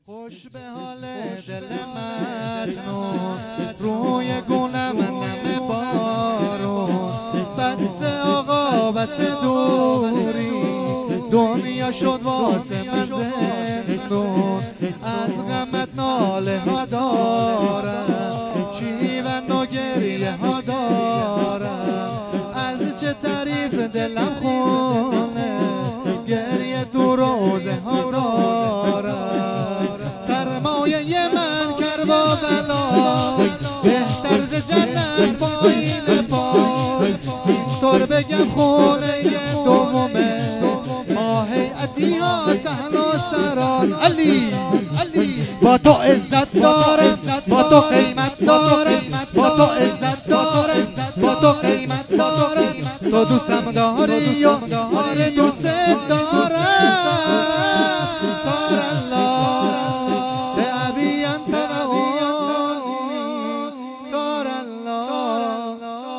خوش به حال دل مجنون، روی گونم نم بارون. بس آقا بس دوری، دنیا شد واسه من زندون. از غمت ناله ها دارم، شیون و گریه ها دارم. از چه تعریف دلم خونه، گریه تو روزه ها دارم. سرمایه من کربلا، بهتر ز جنت با این پای. اینطور بگم خونه دومه، ما هیئتی ها سهل و سران. علی با تو عزت دارم، با تو قیمت دارم، با تو عزت دارم، با تو قیمت دارم. تو دوستم داری و آره دوست دارم. سار الله به ابی انت و امی، سار الله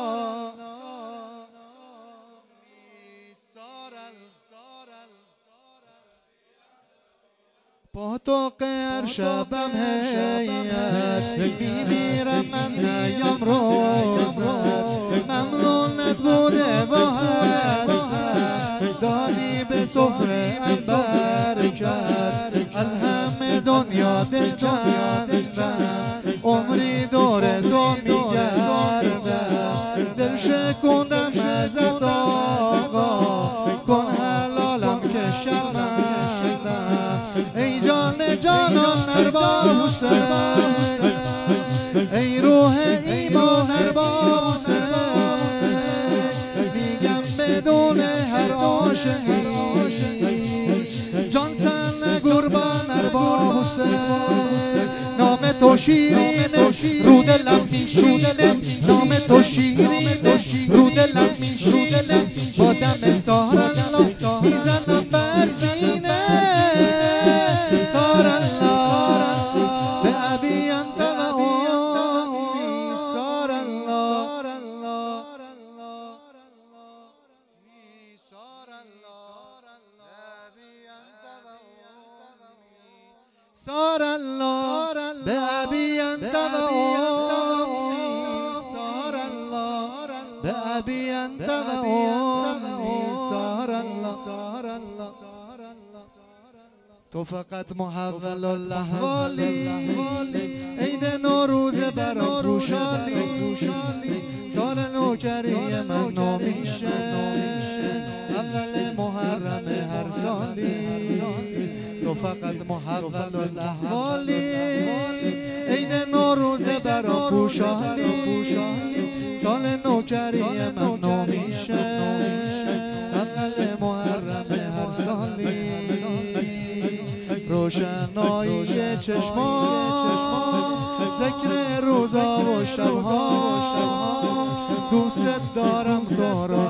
با تو قهر شبم هیت، میمیرم من نیام روزت. ممنونت بوده با حسرت، دادی به سفره برکت. از همه دنیا دل کندم، عمری دور تو میگردم. دل شکوندم ازت آقا، کن حلالم که شرمندم. ای جان جانان ارباب حسین، ای روح ایمان ارباب حسین. میگم بدون هر عاشقی، جان سن قربان ارباب حسین. نام تو شیرینه رو دلم میشینه، نام تو شیرینه رو دلم میشینه. با دم سهر الله میزنم بر سینه. سار الله به ابی انت و امی، سار الله سار الله به ابی انت و امی، سار الله به ابی انت و امی، سار الله. تو فقط محول الاحوالی، عید نوروز برام روشالی. سال نوکری من نو میشه، اول محرم هر سالی. تو فقط محول الاحوالی، عید نوروز برام روشالی. سال نوکری من نو میشه، اول محرم هر سالی. روشنایی چشما، ذکر روزا و شبها. دوست دارم تو را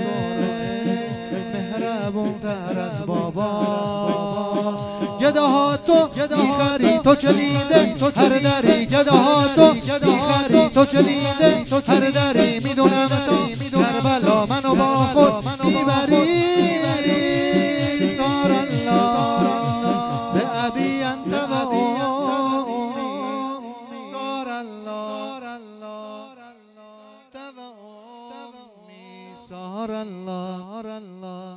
مهربون تر از بابا. گداها تو میخری تو کلیده هر دری، گداها تو میخری تو کلیده هر دری. میدونم تو کربلا منو با خود میبری. سار الله به ابی انت و امی، سار الله سار الله.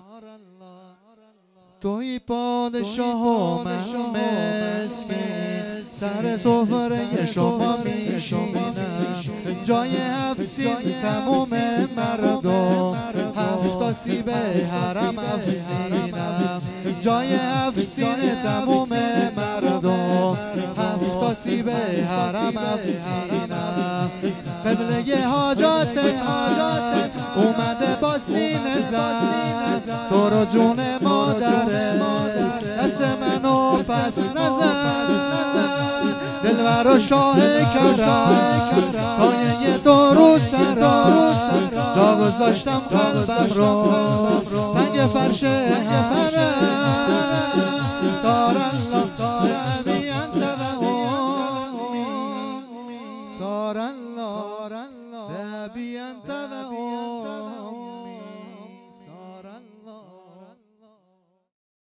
توی پادشاه و من مسکین، سر سفره شما میشینم. جای هفت سین تموم مردم، هفت تا سیب حرم افسینم. جای هفت سین تموم مردم، هفت تا سیب حرم افسینم. قبله حاجات اومده با سینه زد، تو رو جون مادره دست منو پس نزد. دلبر و شاه کرم، سایه تو رو سرم. جا گذاشتم قلبم رو سنگ فرش حرم.